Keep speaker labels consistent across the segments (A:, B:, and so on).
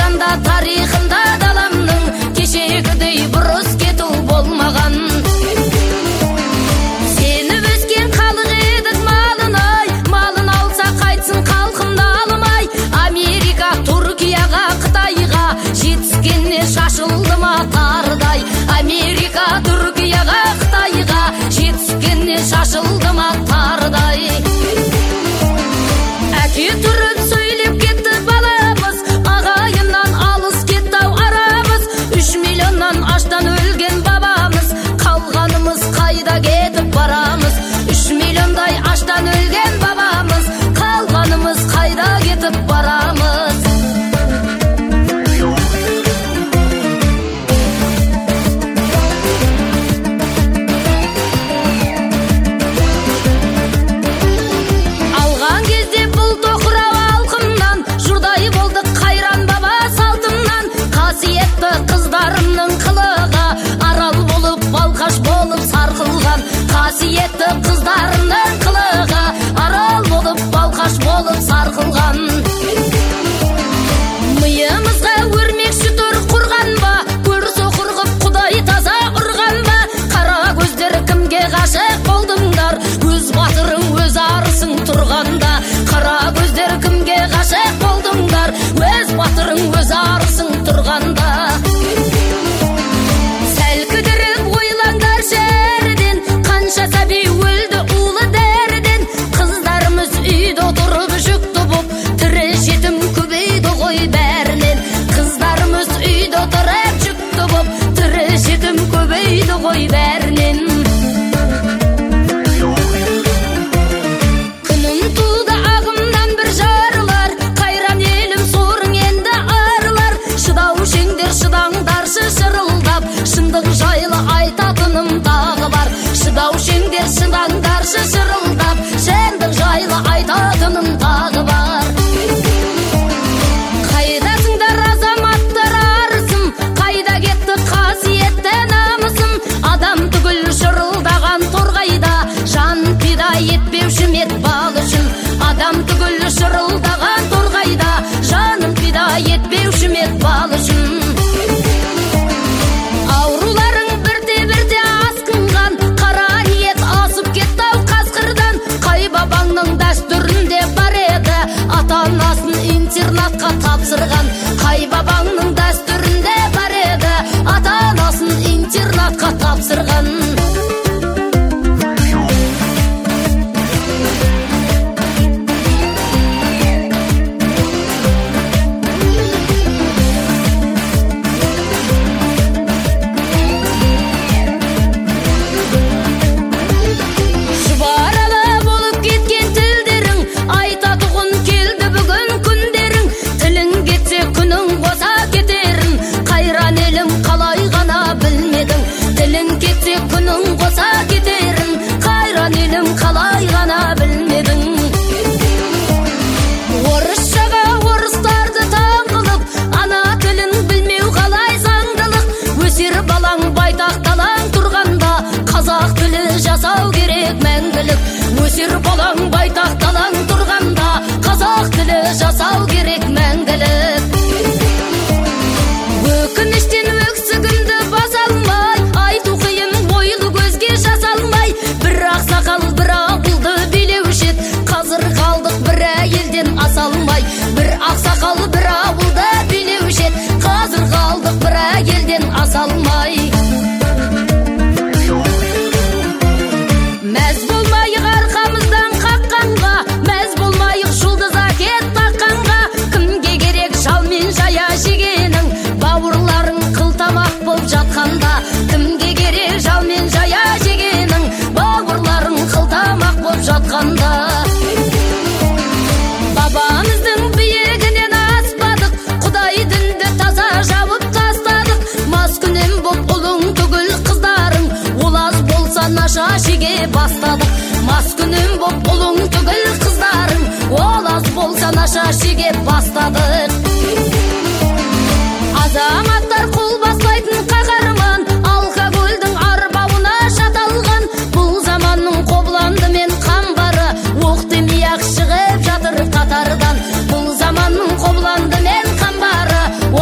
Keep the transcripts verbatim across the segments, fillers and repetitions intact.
A: қашанда тарихында даламның кешегідей бұрыс кету болмаған. Сені өскен халық едік малын ай, малын алса қайтсын халқымды алмай. Америка, Түркияға, Қытайға жетіскенне шашылды ма тарыдай. Америка, Түркияға, Қытайға жетіскенне шашылды ма тарыдай. Әке түріп сөйлеп кетті баламыз, ағайыннан алыс кетті ау арамыз. Үш миллионнан аштан өлген бабамыз, қалғанымыз қайда кетіп барамыз. Үш миллиондай аштан өлген бабамыз, қалғанымыз қайда кетіп барамыз. Алған кезде бұл тоқырау алқымнан, жұрдай болдық қайран баба салтымнан. Қасиетті қыздарымның қылығы, арал болып балқаш болып сарқылған. Қасиетті қыздарымның қылығы, арал болып балқаш болып сарқылған. Миымызға өрмекші тұр құрған ба, көр соқыр қып құдай таза ұрған ба. Қара көздер кімге ғашық болдыңдар, өз батырың өз арысың тұрғанда. Қара көздер кімге ғашық болдыңдар, өз батырың өз арысың тұрғанда. Сәл кідіріп ойлаңдар шәрден, қанша сәби өлді улы дәрден. Қыздарымыз үйде отырып жүкті боп, тірі жетім көбейді ғой бәрінен. Қыздарымыз үйде отырып жүкті боп, тірі жетім көбейді ғой бәрінен. Күнім туды ағымнан бір жарылар, қайран елім сорың енді арылар. Шыдау шеңдер шыдаңдаршы шырылдап, шындық жайлы айтатыным тағы бар. Шыдау шеңдер шыдаңдаршы шырылдап, шындық жайлы айтатыным тағы бар. Қайдасыңдар азаматтар арысым, қайда кетті қасиетті намысым. Адам түгіл шырылдаған торғайда, жан пида етпеуші мет бал үшін. Адам түгіл шырылдаған торғайда, жаным пида етпеуші мет бал үшін. Ауруларың бірте-бірте асқынған, қара ниет асып кетті ау қасқырдан. Қай бабаңның дәстүрінде бар еді, ата-анасын интернатқа тапсырған. Қай бабаңның дәстүрінде бар еді, ата-анасын интернатқа тапсырған. Жұбаралы болып кеткен тілдерің, айтатұғын келді бүгін күндерің. Тілің кетсе күнің қоса кетерін, қайран елім қалай ғана білмедің. Тілің кетсе күнің қоса кетерін, қайран елім қалай ғана білмедің. Орысшаға орыстарды таң қылып, ана тілін білмеу қалай заңдылық. Өсер балаң байтақ талаң тұрғанда, қазақ тілі жасау керек мәңгілік. Өсер балаң байтақ талаң тұрғанда, қазақ тілі жасау керек мәңгілік. Өкініштен өксігімді баса алмай, айту қиын ойлы көзге жасалмай. Бір ақсақал бір ауылды билеуші еді, қазір қалдық бір әйелден аса алмай. Бір ақсақал бір ауылды билеуші еді, қазір қалдық бір әйелден аса алмай. Мәз болмайық арқамыздан қаққанға, мәз болмайық жұлдыз әкет таққанға. Кімге керек жал мен жая жегенің, бауырларың қылтамақ болып жатқанда. Кімге керек жал мен жая жегенің, бауырларың қылтамақ болып жатқанда. Бабамыздың биігінен аспадық, Құдай дінді таза жауып тастадық. Маскүнем боп ұлың түгіл қыздарың, ол аз болса наша шеге бастадық. Маскүнем боп ұлың түгіл қыздарың, ол аз болса наша шеге бастадық. Азаматтар қол баспайтын қаһарман, алкогольдің арбауына шаталған. Бұл заманның қобланды мен қамбары, оқ демей-ақ шығып жатыр қатардан. Бұл заманның қобланды мен қамбары,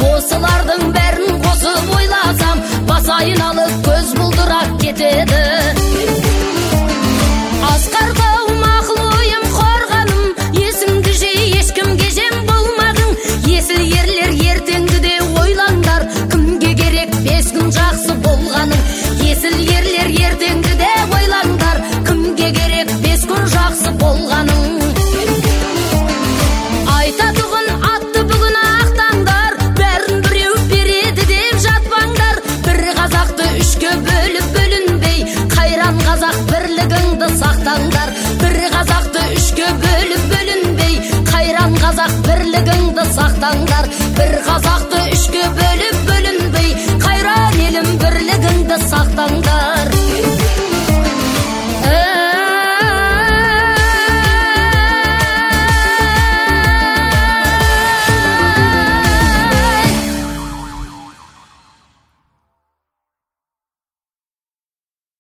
A: осылардың бәрін қосып ойласам бас айналып көз бұлдырап кетеді.